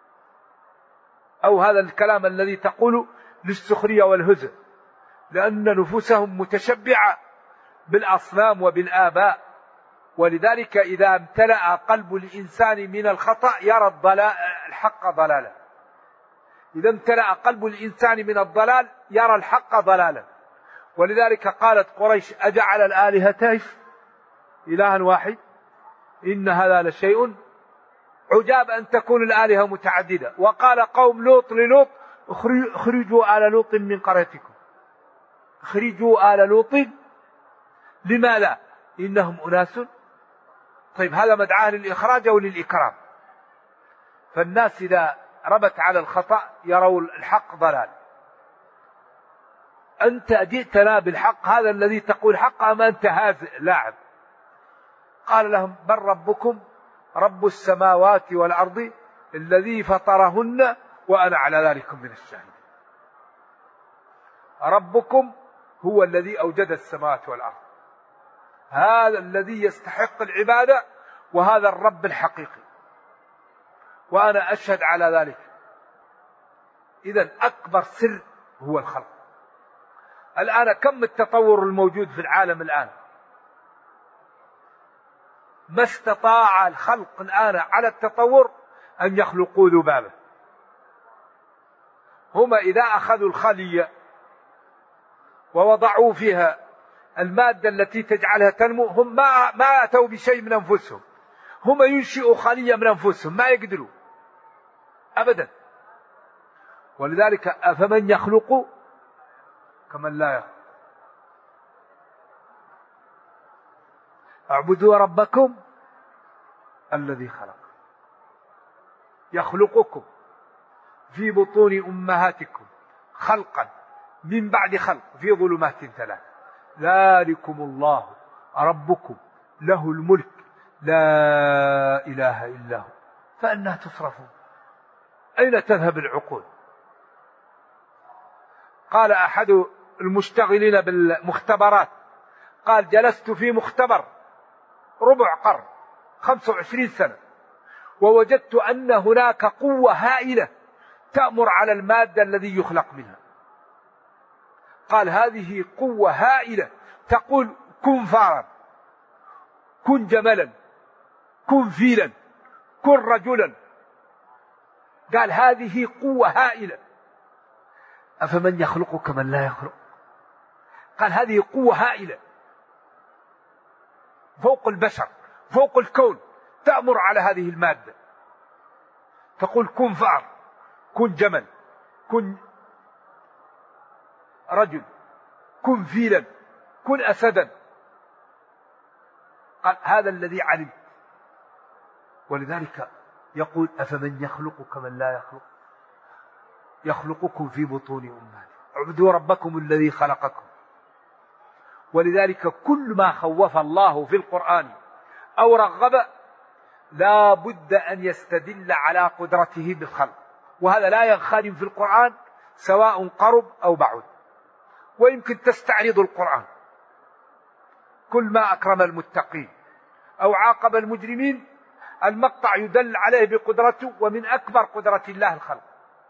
أو هذا الكلام الذي تقول للسخرية والهزء، لأن نفوسهم متشبعة بالأصنام وبالآباء. ولذلك إذا امتلأ قلب الإنسان من الخطأ يرى الحق ضلالا، إذا امتلأ قلب الإنسان من الضلال يرى الحق ضلالا. ولذلك قالت قريش أجعل الآلهة إلها واحد إن هذا لشيء عجاب أن تكون الآلهة متعددة. وقال قوم لوط للوط اخرجوا آل لوط من قريتكم، اخرجوا آل لوط. لماذا؟ إنهم أناس. طيب هذا مدعاه للإخراج أو للإكرام؟ فالناس إذا ربت على الخطأ يروا الحق ضلال. أنت جئتنا بالحق، هذا الذي تقول حق أم أنت هازئ لاعب؟ قال لهم بل ربكم رب السماوات والأرض الذي فطرهن وأنا على ذلك من الشاهدين. ربكم هو الذي أوجد السماوات والأرض، هذا الذي يستحق العبادة، وهذا الرب الحقيقي، وأنا أشهد على ذلك. إذن أكبر سر هو الخلق. الآن كم التطور الموجود في العالم الآن؟ ما استطاع الخلق الآن على التطور أن يخلقوا ذبابة. هم إذا أخذوا الخلية ووضعوا فيها المادة التي تجعلها تنمو، هم ما أتوا بشيء من أنفسهم، هم ينشئوا خلية من أنفسهم، ما يقدروا أبدا. ولذلك أفمن يخلق كمن لا يخلق. اعبدوا ربكم الذي خلق، يخلقكم في بطون أمهاتكم خلقا من بعد خلق في ظلمات ثلاث، ذلكم الله ربكم له الملك لا إله إلا هو فأنى تصرفون؟ أين تذهب العقول؟ قال أحد المشتغلين بالمختبرات قال جلست في مختبر ربع قرن 25 سنة ووجدت أن هناك قوة هائلة تأمر على المادة الذي يخلق منها. قال هذه قوة هائلة تقول كن فارا، كن جملا، كن فيلا، كن رجلا. قال هذه قوة هائلة. أفمن يخلق كمن لا يخلق؟ قال هذه قوة هائلة فوق البشر فوق الكون، تأمر على هذه المادة، تقول كن فأر، كن جمل، كن رجل، كن فيلا، كن أسدا. قال هذا الذي علم. ولذلك يقول أفمن يخلق كمن لا يخلق؟ يخلقكم في بطون أمهاتكم، اعبدوا ربكم الذي خلقكم. ولذلك كل ما خوف الله في القرآن أو رغب لا بد أن يستدل على قدرته بالخلق، وهذا لا ينخرم في القرآن سواء قرب أو بعد. ويمكن تستعرض القرآن كل ما أكرم المتقين أو عاقب المجرمين، المقطع يدل عليه بقدرته، ومن أكبر قدرة الله الخلق.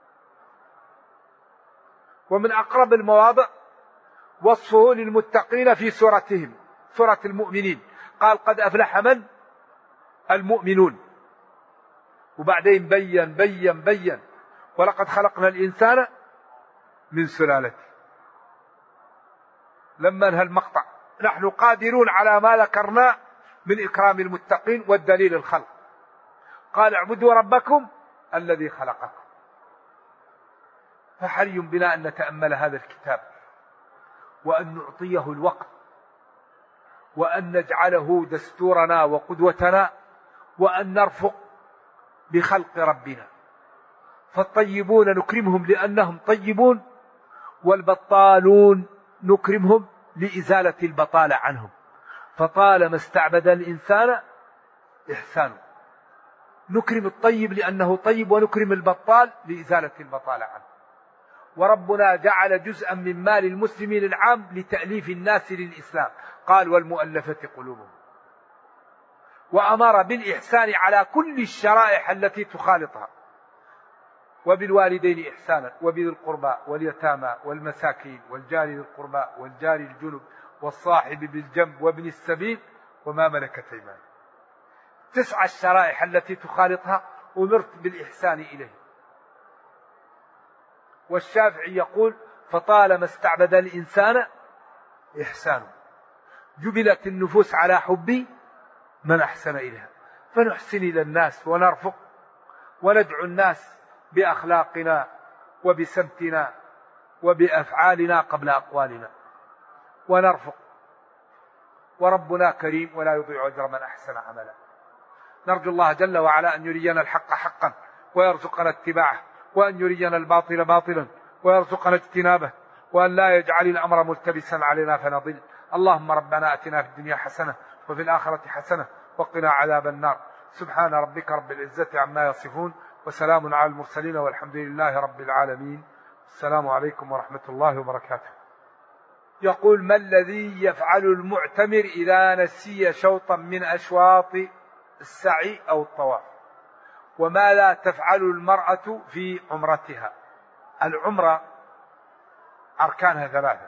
ومن أقرب المواضع وصفه للمتقين في سورتهم، سورة المؤمنين، قال قد أفلح من المؤمنون، وبعدين بين ولقد خلقنا الإنسان من سلالة. لما انهى المقطع نحن قادرون على ما ذكرنا من إكرام المتقين والدليل الخلق. قال اعبدوا ربكم الذي خلقكم. فحري بنا أن نتأمل هذا الكتاب، وأن نعطيه الوقت، وأن نجعله دستورنا وقدوتنا، وأن نرفق بخلق ربنا. فالطيبون نكرمهم لأنهم طيبون، والبطالون نكرمهم لإزالة البطالة عنهم. فطالما استعبد الإنسان إحسانه، نكرم الطيب لأنه طيب، ونكرم البطال لإزالة البطالة عنه. وربنا جعل جزءا من مال المسلمين العام لتأليف الناس للإسلام، قال والمؤلفة قلوبهم. وأمر بالإحسان على كل الشرائح التي تخالطها، وبالوالدين إحسانا، وبذي القربى واليتامى والمساكين والجار ذي القربى والجار الجنب والصاحب بالجنب وابن السبيل وما ملكت أيمانكم. 9 الشرائح التي تخالطها أمرت بالإحسان إليه. والشافعي يقول فطالما استعبد الإنسان إحسانه، جبلت النفوس على حب من أحسن إليها. فنحسن إلى الناس ونرفق، وندعو الناس بأخلاقنا وبسمتنا وبأفعالنا قبل أقوالنا، ونرفق. وربنا كريم ولا يضيع أجر من أحسن عملا. نرجو الله جل وعلا أن يرينا الحق حقا ويرزقنا اتباعه، وأن يرينا الباطل باطلا ويرزقنا اجتنابه، وأن لا يجعل الأمر ملتبسا علينا فنضل. اللهم ربنا أتنا في الدنيا حسنة وفي الآخرة حسنة وقنا عذاب النار. سبحان ربك رب العزة عما يصفون، وسلام على المرسلين، والحمد لله رب العالمين. السلام عليكم ورحمة الله وبركاته. يقول ما الذي يفعل المعتمر إذا نسي شوطا من أشواط السعي أو الطواف؟ وماذا تفعل المرأة في عمرتها؟ العمرة أركانها 3،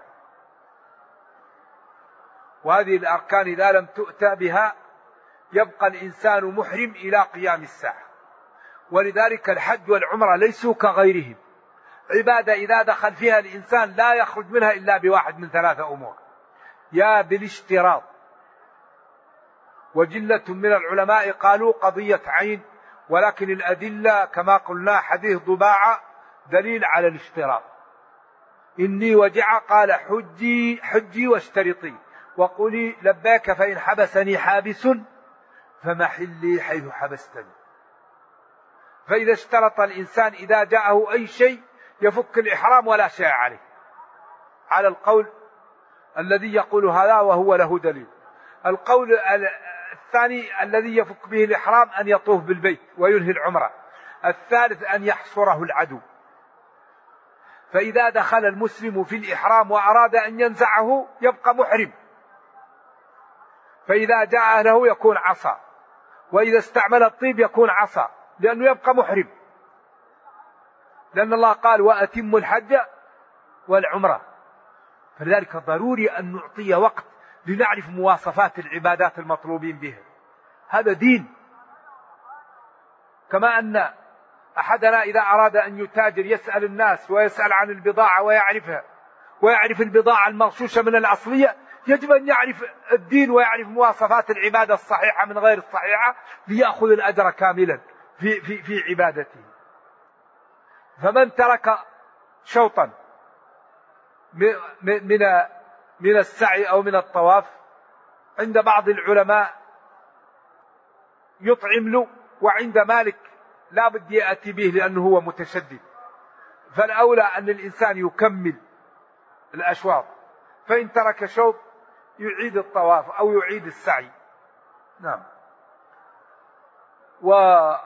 وهذه الأركان إذا لم تؤتى بها يبقى الإنسان محرم إلى قيام الساعة. ولذلك الحج والعمرة ليسوا كغيرهم، عبادة إذا دخل فيها الإنسان لا يخرج منها إلا بواحد من 3 أمور: يا بالاشتراط، وجلة من العلماء قالوا قضية عين، ولكن الأدلة كما قلنا حديث ضباعة دليل على الاشتراط. إني وجع قال حجي واشترطي، وقولي لباك فإن حبسني حابس فمحلي حيث حبستني. فإذا اشترط الإنسان إذا جاءه أي شيء يفك الإحرام ولا شيء عليه، على القول الذي يقول هذا وهو له دليل. القول الثاني الذي يفك به الإحرام أن يطوف بالبيت وينهي العمرة. الثالث أن يحصره العدو. فإذا دخل المسلم في الإحرام وأراد أن ينزعه يبقى محرم، فإذا جاء أهله يكون عصا، وإذا استعمل الطيب يكون عصا، لأنه يبقى محرم، لأن الله قال وأتم الحج والعمرة. فلذلك ضروري أن نعطي وقت لنعرف مواصفات العبادات المطلوبين بها. هذا دين. كما أن أحدنا إذا أراد أن يتاجر يسأل الناس ويسأل عن البضاعة ويعرفها، ويعرف البضاعة المغشوشة من الأصلية، يجب أن يعرف الدين ويعرف مواصفات العبادة الصحيحة من غير الصحيحة ليأخذ الأجر كاملا في عبادته. فمن ترك شوطا من السعي أو من الطواف عند بعض العلماء يطعم له، وعند مالك لا بد يأتي به لأنه هو متشدد. فالأولى أن الإنسان يكمل الأشواط، فإن ترك شوط يعيد الطواف أو يعيد السعي. نعم. وأركان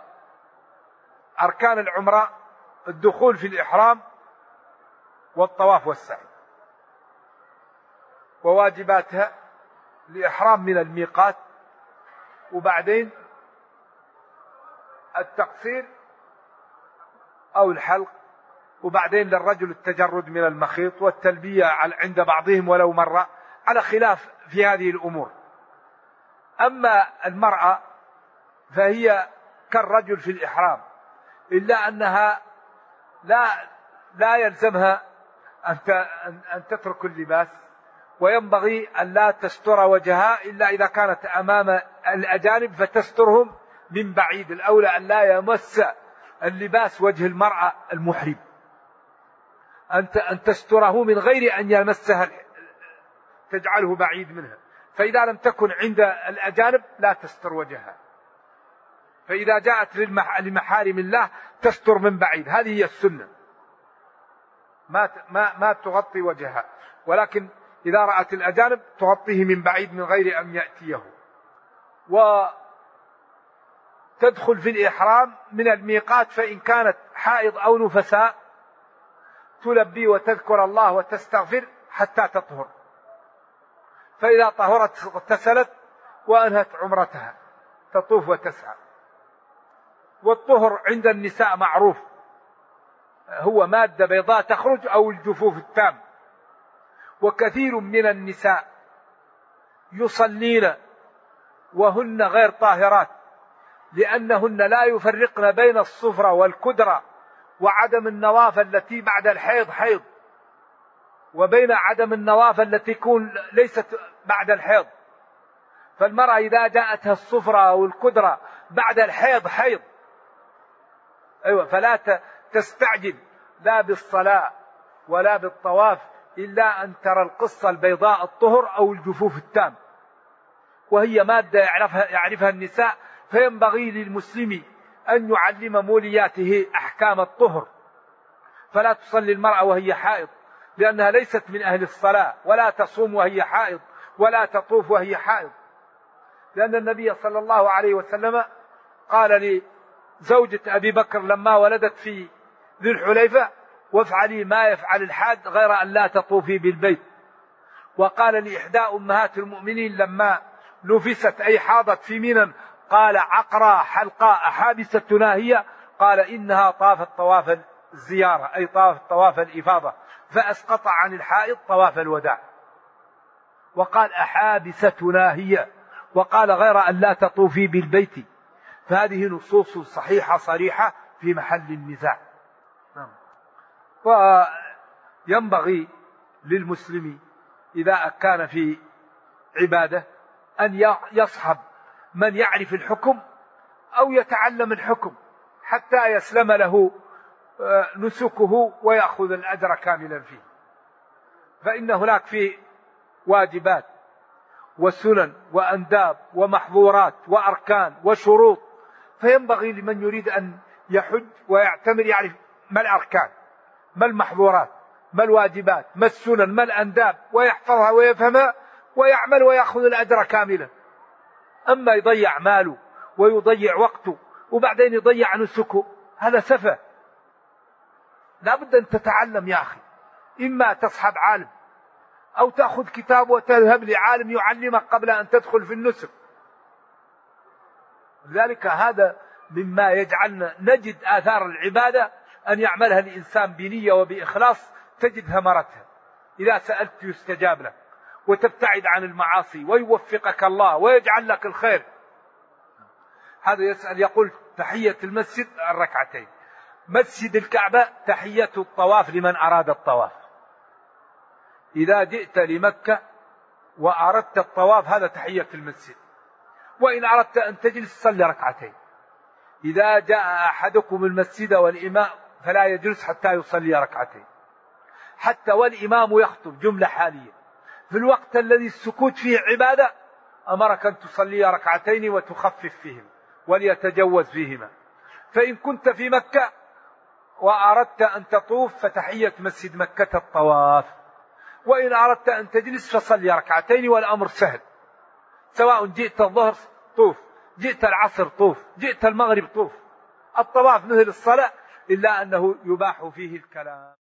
العمرة الدخول في الإحرام والطواف والسعي، وواجباتها الإحرام من الميقات، وبعدين التقصير أو الحلق، وبعدين للرجل التجرد من المخيط والتلبية عند بعضهم ولو مرة، على خلاف في هذه الأمور. أما المرأة فهي كالرجل في الإحرام، إلا أنها لا يلزمها أن تترك اللباس، وينبغي أن لا تستر وجهها إلا إذا كانت أمام الأجانب فتسترهم من بعيد. الأولى أن لا يمس اللباس وجه المرأة المحرم، أن تستره من غير أن يمسها، تجعله بعيد منها. فإذا لم تكن عند الأجانب لا تستر وجهها، فإذا جاءت لمحارم الله تستر من بعيد، هذه هي السنة، ما تغطي وجهها، ولكن إذا رأت الأجانب تغطيه من بعيد من غير أن يأتيه. وتدخل في الإحرام من الميقات، فإن كانت حائض أو نفساء تلبي وتذكر الله وتستغفر حتى تطهر، فإذا طهرت اغتسلت وأنهت عمرتها تطوف وتسعى. والطهر عند النساء معروف، هو مادة بيضاء تخرج أو الجفوف التام. وكثير من النساء يصلين وهن غير طاهرات، لأنهن لا يفرقن بين الصفرة والكدرة وعدم النوافل التي بعد الحيض حيض، وبين عدم النوافل التي تكون ليست بعد الحيض. فالمرأة إذا جاءتها الصفرة أو الكدرة بعد الحيض حيض، فلا تستعجل لا بالصلاة ولا بالطواف إلا أن ترى القصة البيضاء الطهر أو الجفوف التام، وهي مادة يعرفها النساء. فينبغي للمسلم أن يعلم مولياته أحكام الطهر، فلا تصلي المرأة وهي حائض، لأنها ليست من أهل الصلاة، ولا تصوم وهي حائض، ولا تطوف وهي حائض، لأن النبي صلى الله عليه وسلم قال لزوجة أبي بكر لما ولدت في ذي الحليفة: وافعلي ما يفعل الحاج غير أن لا تطوفي بالبيت. وقال لإحدى أمهات المؤمنين لما نفست أي حاضت في منى: قال عقرى حلقاء أحابستنا هي؟ قال إنها طافت طواف الزيارة، أي طافت طواف الإفاضة، فأسقط عن الحائض طواف الوداع. وقال أحابستنا هي، وقال غير أن لا تطوفي بالبيت. فهذه نصوص صحيحة صريحة في محل النزاع. وينبغي للمسلم إذا كان في عبادة أن يصحب من يعرف الحكم أو يتعلم الحكم حتى يسلم له نسكه ويأخذ الأجر كاملا فيه. فإن هناك في واجبات وسنن وأنداب ومحظورات وأركان وشروط، فينبغي لمن يريد أن يحج ويعتمر يعرف ما الأركان، ما المحظورات، ما الواجبات، ما السنن، ما الأنداب، ويحفظها ويفهمها ويعمل ويأخذ الأجر كاملا. أما يضيع ماله ويضيع وقته وبعدين يضيع نسكه، هذا سفه. لا بد أن تتعلم يا أخي، إما تصحب عالم أو تأخذ كتاب وتذهب لعالم يعلمك قبل أن تدخل في النسك. لذلك هذا مما يجعلنا نجد آثار العبادة أن يعملها الإنسان بنية وبإخلاص تجد ثمرتها. إذا سألت يستجاب لك، وتبتعد عن المعاصي ويوفقك الله ويجعل لك الخير. هذا يسأل يقول: تحية المسجد الركعتين. مسجد الكعبة تحية الطواف لمن أراد الطواف. إذا جئت لمكة وأردت الطواف هذا تحية المسجد. وإن أردت أن تجلس صلي ركعتين. إذا جاء أحدكم المسجد والإمام فلا يجلس حتى يصلي ركعتين، حتى والإمام يخطب، جملة حالية. في الوقت الذي السكوت فيه عبادة أمرك أن تصلي ركعتين وتخفف فيهم وليتجوز فيهما. فإن كنت في مكة وأردت أن تطوف فتحية مسجد مكة الطواف، وإن أردت أن تجلس فصلي ركعتين والأمر سهل. سواء جئت الظهر طوف، جئت العصر طوف، جئت المغرب طوف. الطواف مثل الصلاة إلا أنه يباح فيه الكلام.